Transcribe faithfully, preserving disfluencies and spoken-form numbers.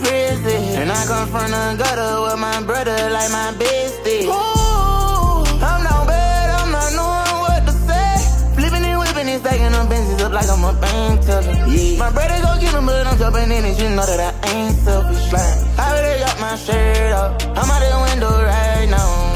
prison. And I come from the gutter with my brother like my bestie. Ooh, I'm down bad, I'm not knowing what to say. Flipping and whipping and stacking them benches up like I'm a bank teller. Yeah. My brother gon' get them, but I'm jumping in it, you know that I ain't selfish. Like, I really got my shirt up, I'm out the window right now.